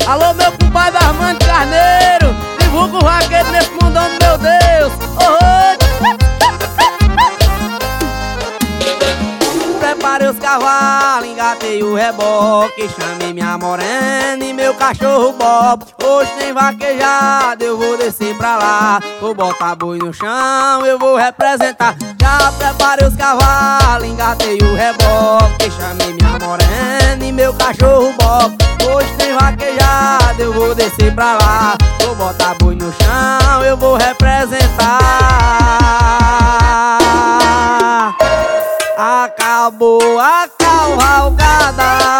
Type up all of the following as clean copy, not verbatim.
Alô, meu compadre Armando Carneiro, divulga o vaqueiro nesse mundão, meu Deus. Preparei os cavalos, engatei o reboque, chamei minha morena e meu cachorro Bob. Hoje tem vaquejada, eu vou descer pra lá, vou botar boi no chão, eu vou representar. Já preparei os cavalos, engatei o reboque, chamei minha morena e meu cachorro Bob. Hoje tem vaquejada, eu vou descer pra lá, vou botar boi no chão, eu vou representar. Acabou a cavalgada,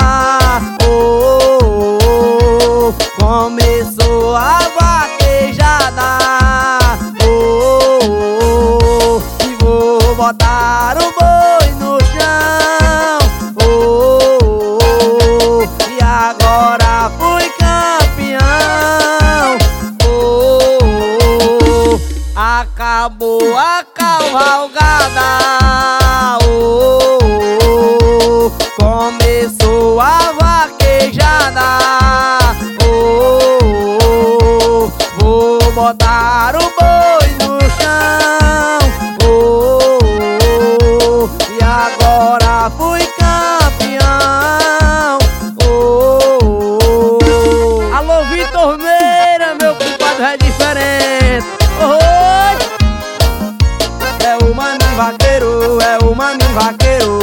começou a vaquejada, e vou botar o boi no chão, e agora fui campeão. Acabou a cavalgada, começou a vaquejada, vou botar o boi no chão, e agora fui campeão. Alô, Vitor Meira, meu compadre é diferente. É o maninho vaqueiro, é o maninho vaqueiro.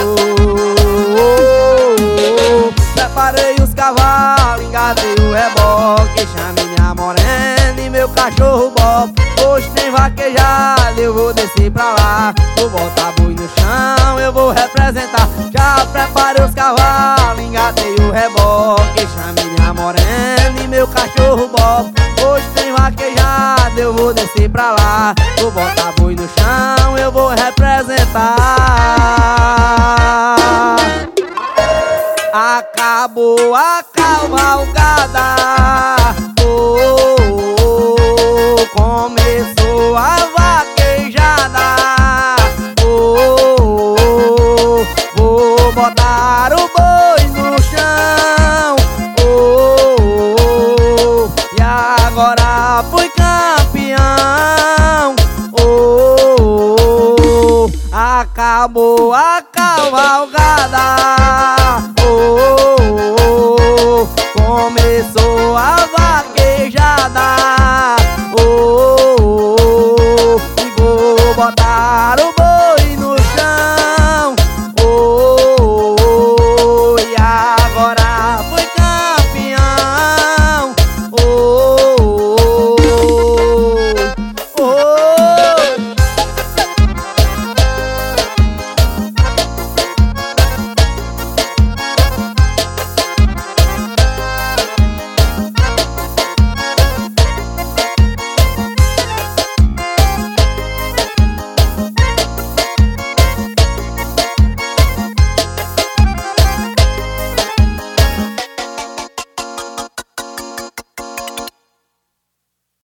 Preparei os cavalos, engatei o reboque, chamei minha morena e meu cachorro Bob. Hoje tem vaquejada, eu vou descer pra lá, vou botar boi no chão, eu vou representar. Já preparei os cavalos, engatei o reboque, chamei minha morena e meu cachorro Bob. Hoje tem vaquejada, eu vou descer pra lá, vou botar boi no chão, eu vou representar. Acabou a cavalgada, começou a vaquejada, vou botar o boi no chão, e agora fui campeão. Acabou a cavalgada,